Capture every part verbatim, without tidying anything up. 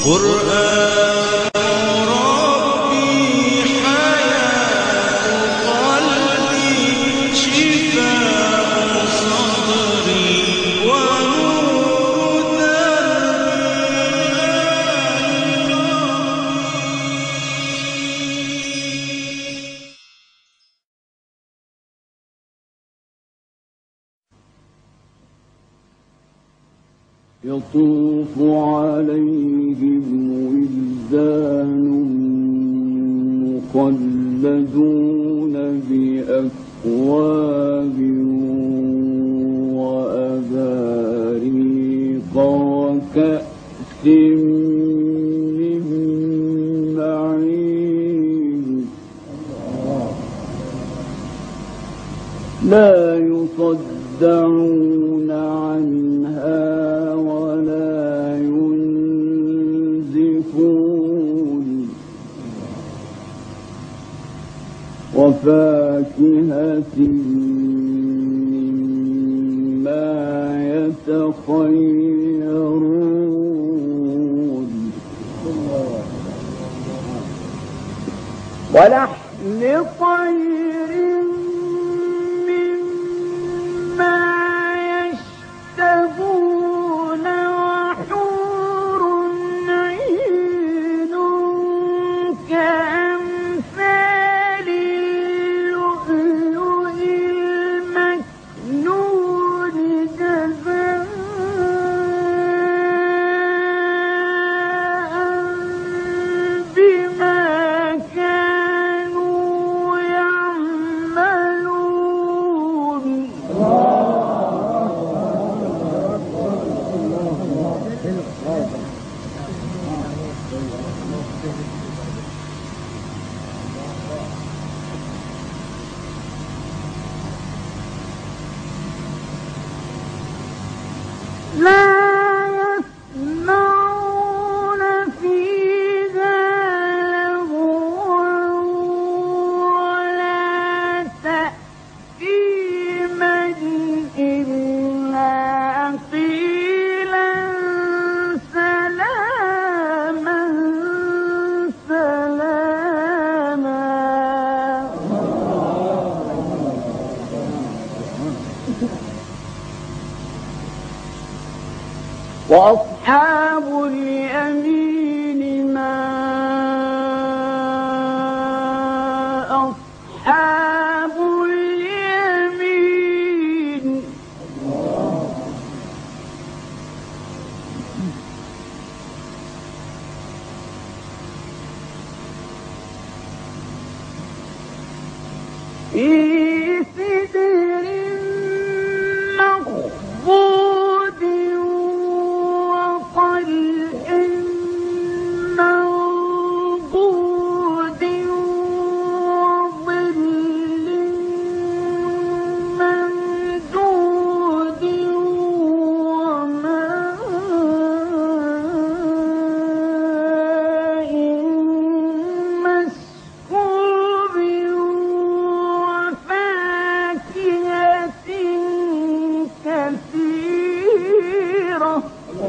قرآن ربي حياة قلبي شفاء صدري ونور دربي. يطوف عليهم ولدان مخلدون بأكواب وأباريق وكأس من معين لا يصدعون عنها ولا ينزفون وفاكهة مما يتخيرون ولحم طير مما يشتهون وحور عين كأمثال اللؤلؤ المكنون جزاء بما كانوا يعملون. لا يسمعون فيها لغوا ولا تأثيما إلا قيلا سلاما سلاما. وأصحاب اليمين ما أصحاب اليمين. في سدر مخضود وطلح منضود وظل ممدود وماء مسكوب وفاكهة كثيرة.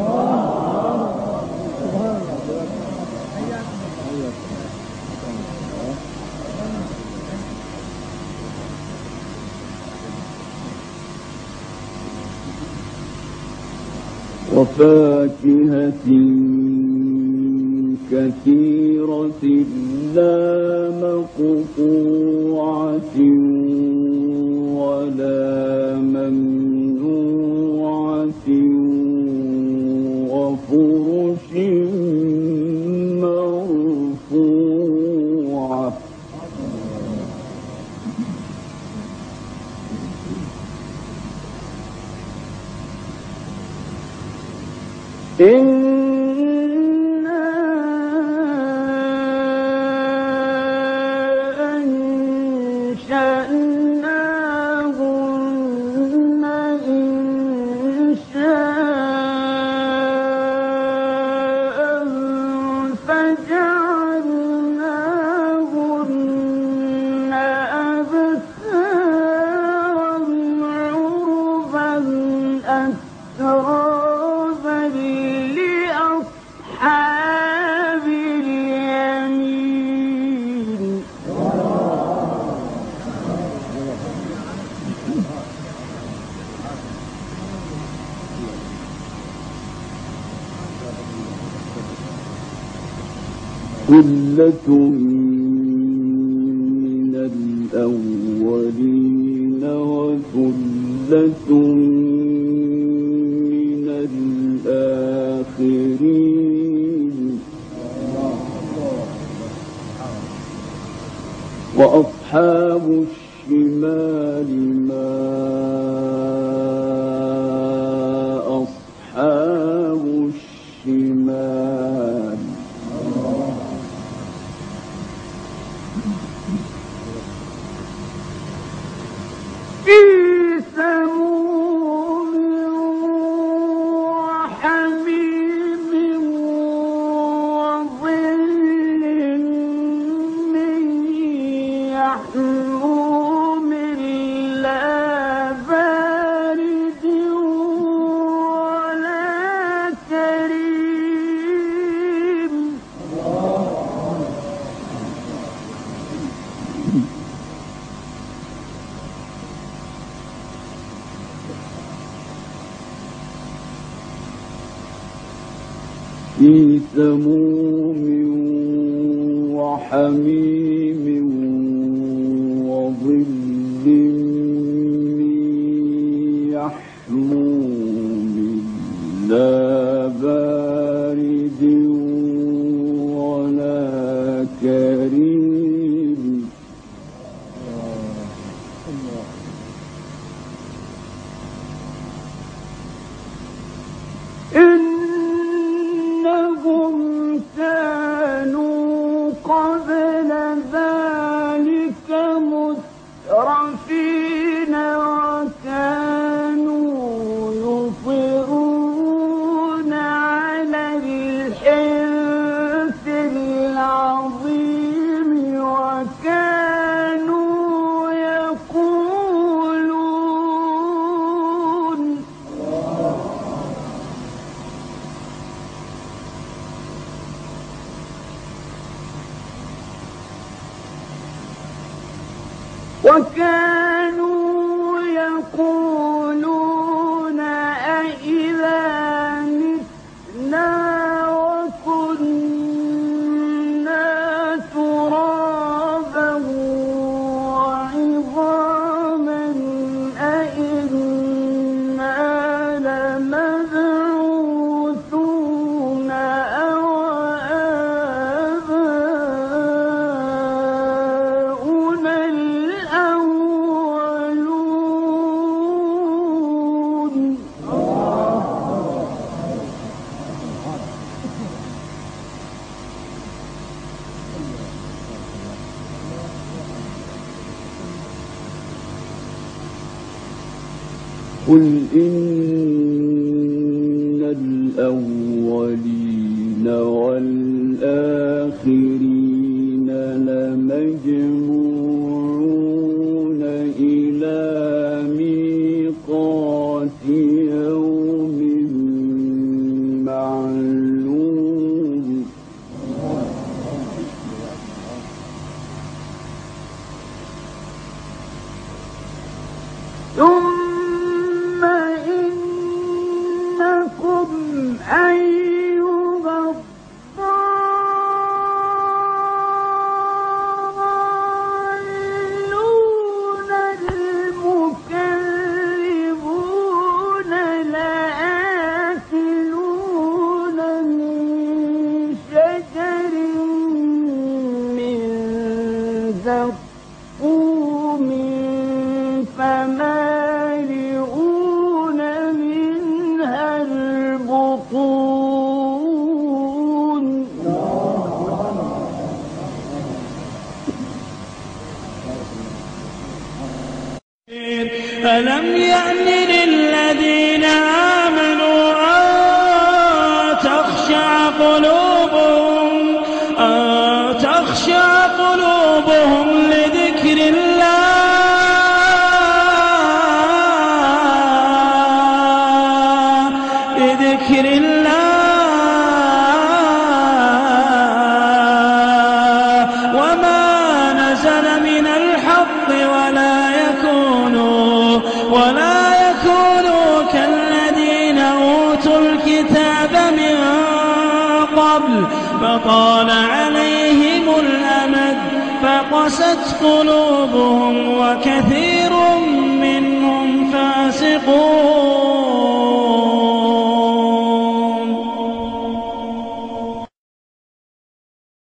وفاكهة كثيرة لا مقطوعة ولا ممنوعة وفرش مرفوعة. إنا أنشأناهن إنشاء ثلة من الأولين وثلة من الآخرين. وأصحاب الشمال ما أصحاب الشمال. في سموم وحميم وظل من يحموم لا بارد ولا كريم. في سموم وحميم وظل من يحموم لا بارد ولا كريم. إنهم كانوا قبل ذلك مترفين وكانوا يصرون على الحنث العظيم وكانوا يقولون وكانوا يقولون أإذا متنا وكنا ترابا وعظاما أإنا لمبعوثون أو آباؤنا الأولون. قل إن الأولين والآخرين لمجموعون إلى ميقات يوم معلوم. ثم إنكم أيها الضالون المكذبون لآكلون من شجر من زقوم فمالئون منها البطون. ألم يأن للذين آمنوا أن تخشع قلوبهم أن تخشع قلوبهم لذكر الله لذكر الله وما نزل من الحق ولا يكونوا ولا يكونوا كالذين أوتوا الكتاب من قبل فطال عليهم الأمد فقست قلوبهم وكثير